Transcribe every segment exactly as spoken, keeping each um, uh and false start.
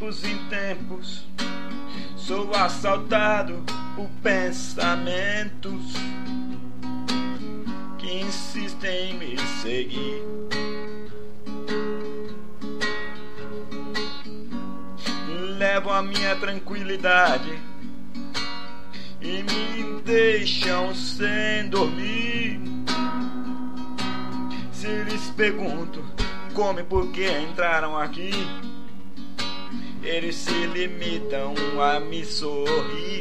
tempos em tempos sou assaltado por pensamentos que insistem em me seguir. Levam a minha tranquilidade e me deixam sem dormir. Se lhes pergunto como e por que entraram aqui, eles se limitam a me sorrir.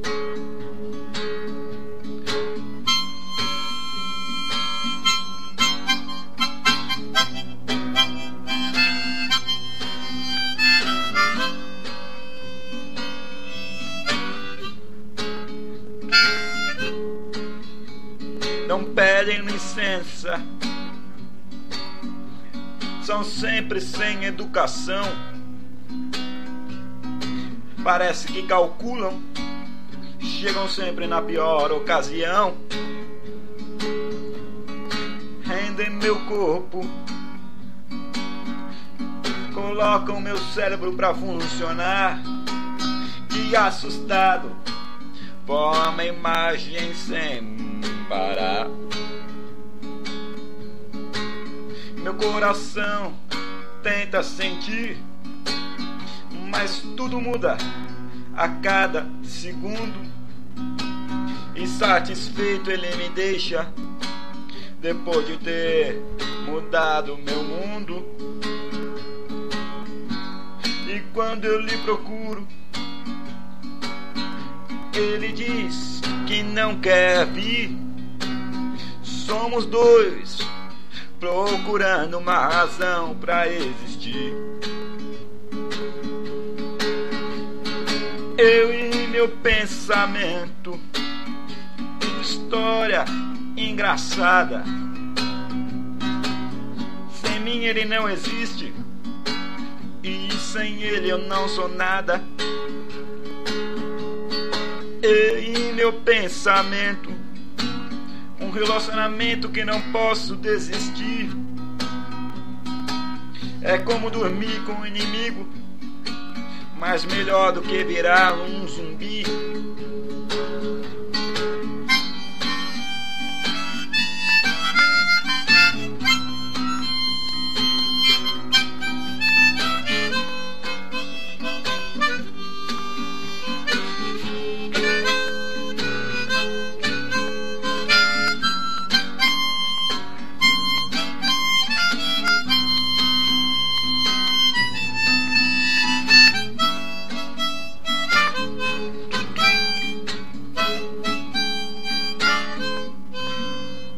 Não pedem licença, são sempre sem educação. Parece que calculam, chegam sempre na pior ocasião. Rendem meu corpo, colocam meu cérebro pra funcionar. E assustado, forma imagem sem parar. Meu coração tenta sentir, mas tudo muda a cada segundo. Insatisfeito ele me deixa, depois de ter mudado meu mundo. E quando eu lhe procuro, ele diz que não quer vir. Somos dois procurando uma razão pra existir. Eu e meu pensamento, história engraçada. Sem mim ele não existe, e sem ele eu não sou nada. Eu e meu pensamento, um relacionamento que não posso desistir. É como dormir com um inimigo, mas melhor do que virar um zumbi.